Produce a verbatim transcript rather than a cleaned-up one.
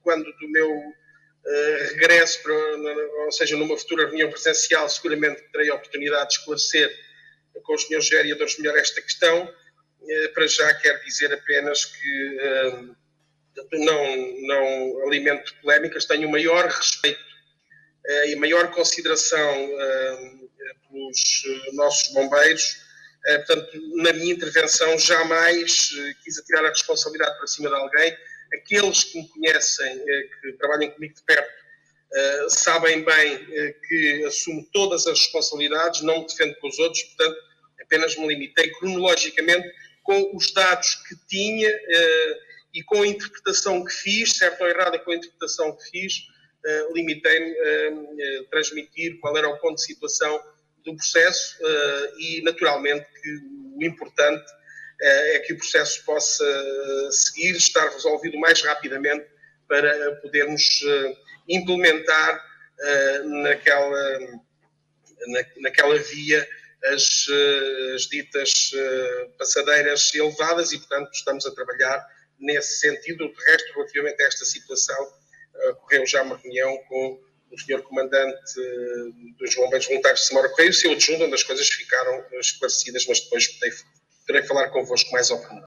quando do meu uh, regresso, para, ou seja, numa futura reunião presencial, seguramente terei a oportunidade de esclarecer com os senhores vereadores melhor esta questão. Uh, para já quero dizer apenas que uh, não, não alimento polémicas, tenho o maior respeito uh, e maior consideração uh, pelos uh, nossos bombeiros. Uh, portanto, na minha intervenção jamais uh, quis atirar a responsabilidade para cima de alguém. Aqueles que me conhecem, uh, que trabalham comigo de perto, uh, sabem bem uh, que assumo todas as responsabilidades, não me defendo com os outros, portanto, apenas me limitei cronologicamente com os dados que tinha uh, e com a interpretação que fiz, certa ou errada com a interpretação que fiz, uh, limitei-me a uh, transmitir qual era o ponto de situação do processo uh, e, naturalmente, que o importante uh, é que o processo possa uh, seguir, estar resolvido o mais rapidamente para podermos uh, implementar uh, naquela, na, naquela via as, uh, as ditas uh, passadeiras elevadas e, portanto, estamos a trabalhar nesse sentido. De resto, relativamente a esta situação, uh, ocorreu já uma reunião com o senhor Comandante uh, dos Bombeiros Voluntários de Samora Correia e o seu adjunto, onde as coisas ficaram esclarecidas, mas depois poderei, poderei falar convosco mais ao pormenor.